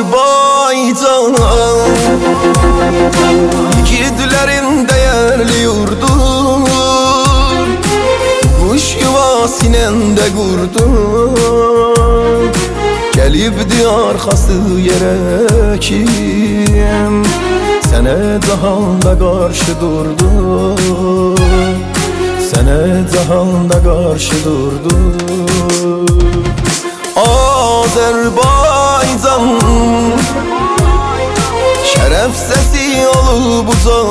Azerbaycan, yiğitlerin değerli yurdu, kuş yuvasının de kurdu. Gelibdi arkası yere kim, sene cahanda karşı durdu, sene cahanda karşı durdu. Azerbaycan, şeref sesi olup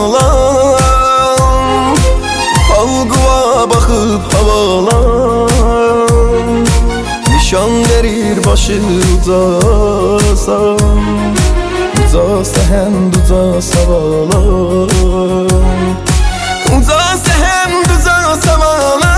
ucalan, halkıva bakıp havalan, nişan verir başı ucasan, uca sehend uca savalan, uca sehend uca savalan.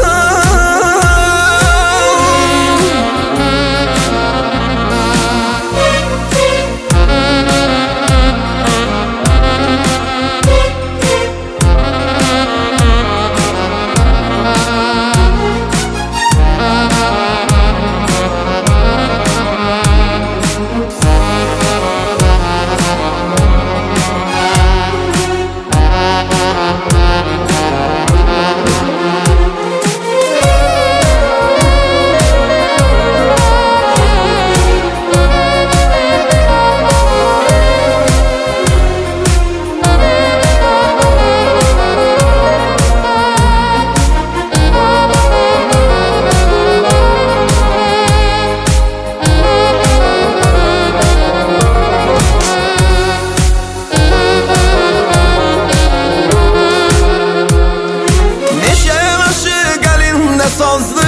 Sazlı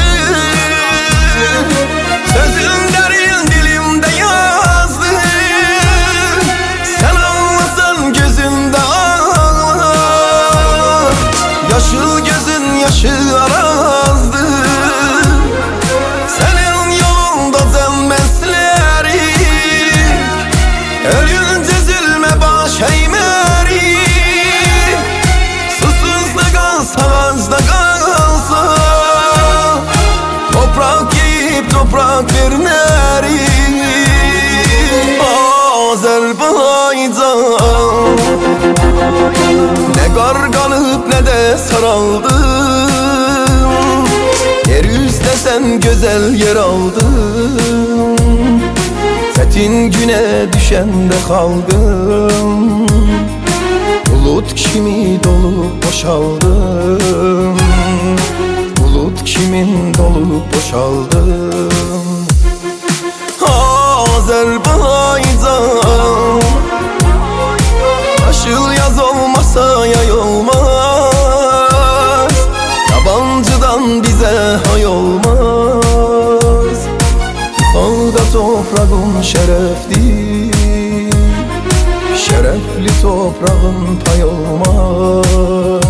sözün derin dilimde yazdı, sen ağlasan gözümde ağlar, yaşıl gözün yaşı arazdı, senin yolunda zemmeslerik, ölünce zulme baş eğmerik, susuzda kalsa ağızda kalsa, toprak yiyip toprak vermerik. Azerbaycan, ne qarqanıb ne de saraldım, yeryüzde sen güzel yer aldın, Fetin güne düşende kaldım, bulut kimi dolup boşaldım, bulut kimin dolup boşaldım. Azerbaycan, taşıl yaz olmasa yay olmaz, yabancıdan bize hay olmaz. Dağda toprağın şerefli, şerefli toprağın pay olmaz.